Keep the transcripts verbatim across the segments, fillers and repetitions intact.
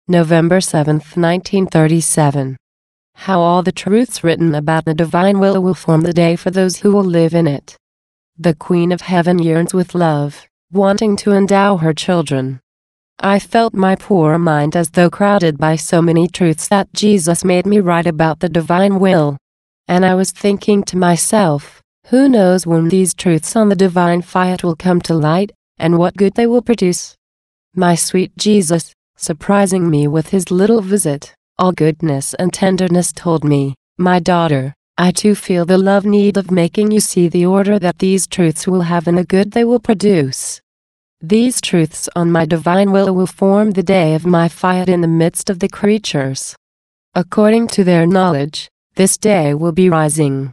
November seventh, nineteen thirty-seven. How all the truths written about the divine will will form the day for those who will live in it. The Queen of Heaven yearns with love, wanting to endow her children. I felt my poor mind as though crowded by so many truths that Jesus made me write about the divine will. And I was thinking to myself, who knows when these truths on the divine fiat will come to light, and what good they will produce. My sweet Jesus, surprising me with his little visit, all goodness and tenderness, told me, "My daughter, I too feel the love need of making you see the order that these truths will have and the good they will produce. These truths on my divine will will form the day of my fiat in the midst of the creatures. According to their knowledge, this day will be rising.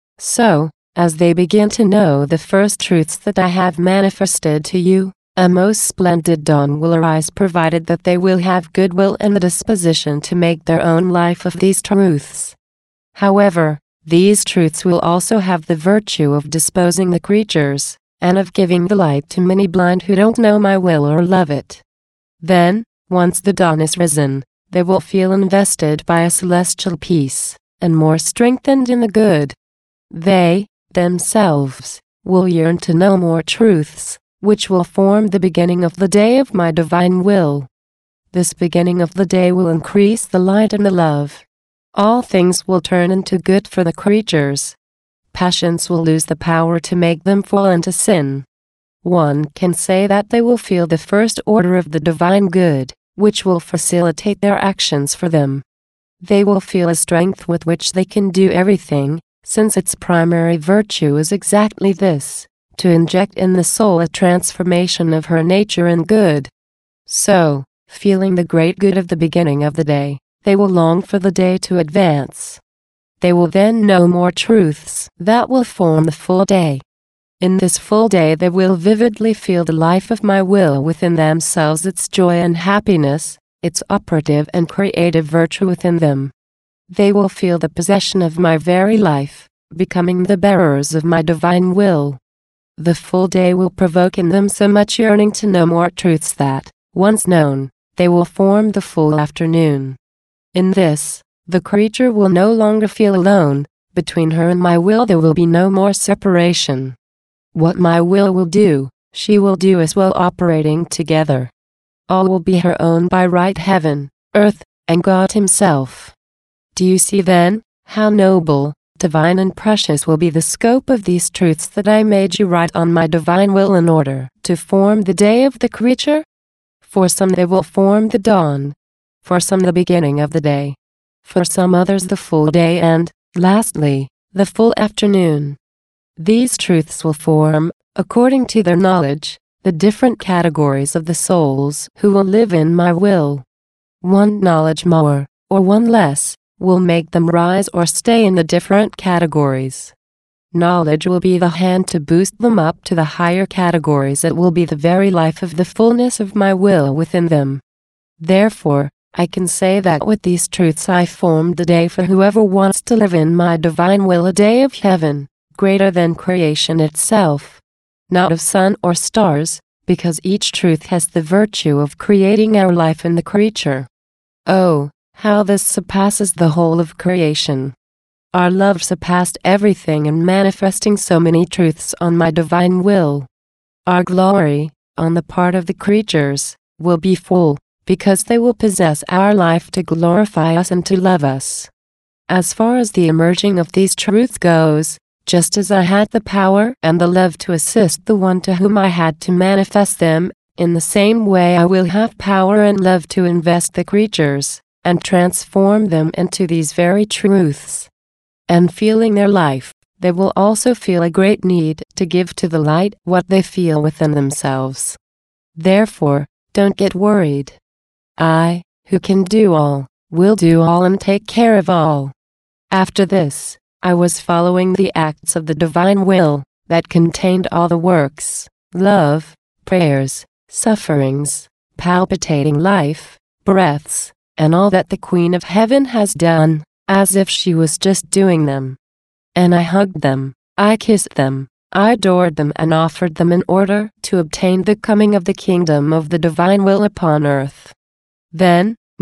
So, as they begin to know the first truths that I have manifested to you, a most splendid dawn will arise, provided that they will have goodwill and the disposition to make their own life of these truths. However, these truths will also have the virtue of disposing the creatures, and of giving the light to many blind who don't know my will or love it. Then, once the dawn is risen, they will feel invested by a celestial peace, and more strengthened in the good. They, themselves, will yearn to know more truths, which will form the beginning of the day of my divine will. This beginning of the day will increase the light and the love. All things will turn into good for the creatures. Passions will lose the power to make them fall into sin. One can say that they will feel the first order of the divine good, which will facilitate their actions for them. They will feel a strength with which they can do everything, since its primary virtue is exactly this, to inject in the soul a transformation of her nature in good. So, feeling the great good of the beginning of the day, they will long for the day to advance. They will then know more truths that will form the full day. In this full day they will vividly feel the life of my will within themselves, its joy and happiness, its operative and creative virtue within them. They will feel the possession of my very life, becoming the bearers of my divine will. The full day will provoke in them so much yearning to know more truths that, once known, they will form the full afternoon. In this, the creature will no longer feel alone. Between her and my will there will be no more separation. What my will will do, she will do as well, operating together. All will be her own by right, heaven, earth, and God himself. Do you see then, how noble, divine and precious will be the scope of these truths that I made you write on my divine will in order to form the day of the creature? For some they will form the dawn, for some the beginning of the day, for some others the full day, and, lastly, the full afternoon. These truths will form, according to their knowledge, the different categories of the souls who will live in my will. One knowledge more, or one less, will make them rise or stay in the different categories. Knowledge will be the hand to boost them up to the higher categories. It will be the very life of the fullness of my will within them. Therefore, I can say that with these truths I formed the day for whoever wants to live in my divine will, a day of heaven, greater than creation itself. Not of sun or stars, because each truth has the virtue of creating our life in the creature. Oh, how this surpasses the whole of creation! Our love surpassed everything in manifesting so many truths on my divine will. Our glory, on the part of the creatures, will be full, because they will possess our life to glorify us and to love us. As far as the emerging of these truths goes, just as I had the power and the love to assist the one to whom I had to manifest them, in the same way I will have power and love to invest the creatures, and transform them into these very truths. And feeling their life, they will also feel a great need to give to the light what they feel within themselves. Therefore, don't get worried. I, who can do all, will do all and take care of all. After this, I was following the acts of the divine will, that contained all the works, love, prayers, sufferings, palpitating life, breaths, and all that the Queen of Heaven has done, as if she was just doing them. And I hugged them, I kissed them, I adored them and offered them in order to obtain the coming of the kingdom of the divine will upon earth. Then,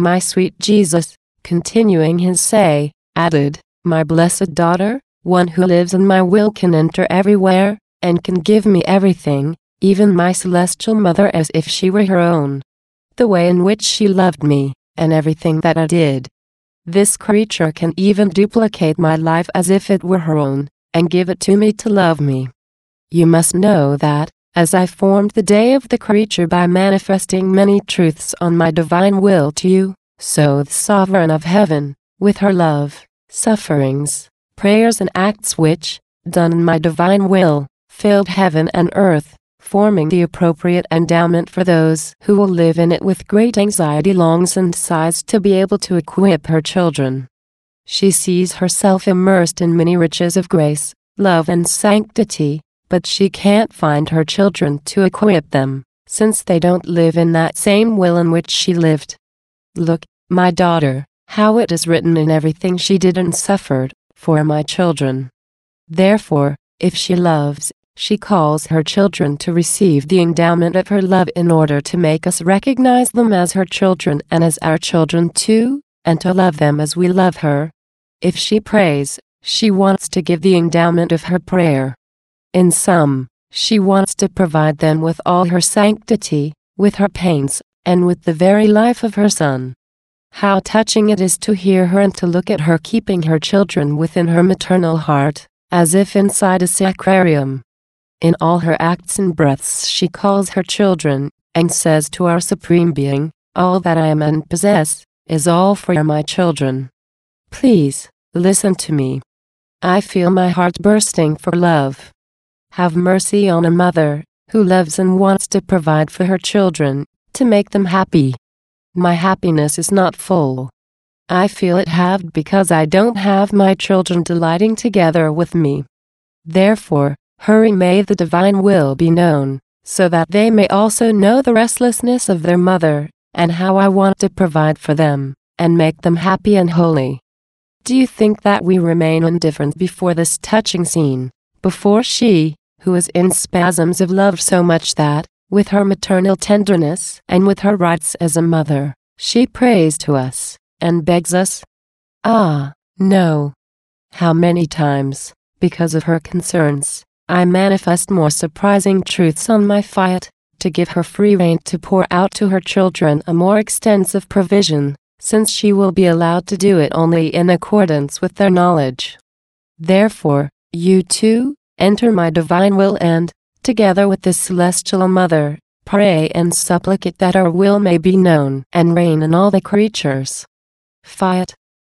My sweet Jesus, continuing his say, added, my blessed daughter, one who lives in my will can enter everywhere, and can give me everything, even my celestial mother as if she were her own. The way in which she loved me, and everything that I did. This creature can even duplicate my life as if it were her own, and give it to me to love me. You must know that, as I formed the day of the creature by manifesting many truths on my divine will to you, so the Sovereign of Heaven, with her love, sufferings, prayers and acts which, done in my divine will, filled heaven and earth, forming the appropriate endowment for those who will live in it with great anxiety longs and sighs to be able to equip her children. She sees herself immersed in many riches of grace, love and sanctity, but she can't find her children to equip them, since they don't live in that same will in which she lived. Look, my daughter, how it is written in everything she did and suffered, for my children. Therefore, if she loves, she calls her children to receive the endowment of her love in order to make us recognize them as her children and as our children too, and to love them as we love her. If she prays, she wants to give the endowment of her prayer. In sum, she wants to provide them with all her sanctity, with her pains, and with the very life of her Son. How touching it is to hear her and to look at her keeping her children within her maternal heart, as if inside a sacrarium. In all her acts and breaths she calls her children, and says to our Supreme Being, all that I am and possess, is all for my children. Please, listen to me. I feel my heart bursting for love. Have mercy on a mother, who loves and wants to provide for her children, to make them happy. My happiness is not full. I feel it halved because I don't have my children delighting together with me. Therefore, hurry may the divine will be known, so that they may also know the restlessness of their mother, and how I want to provide for them, and make them happy and holy. Do you think that we remain indifferent before this touching scene, before she, who is in spasms of love so much that, with her maternal tenderness and with her rights as a mother, she prays to us, and begs us? Ah, no. How many times, because of her concerns, I manifest more surprising truths on my fiat, to give her free rein to pour out to her children a more extensive provision, since she will be allowed to do it only in accordance with their knowledge. Therefore, you too, enter my divine will and, together with the celestial mother, pray and supplicate that our will may be known and reign in all the creatures. Fiat.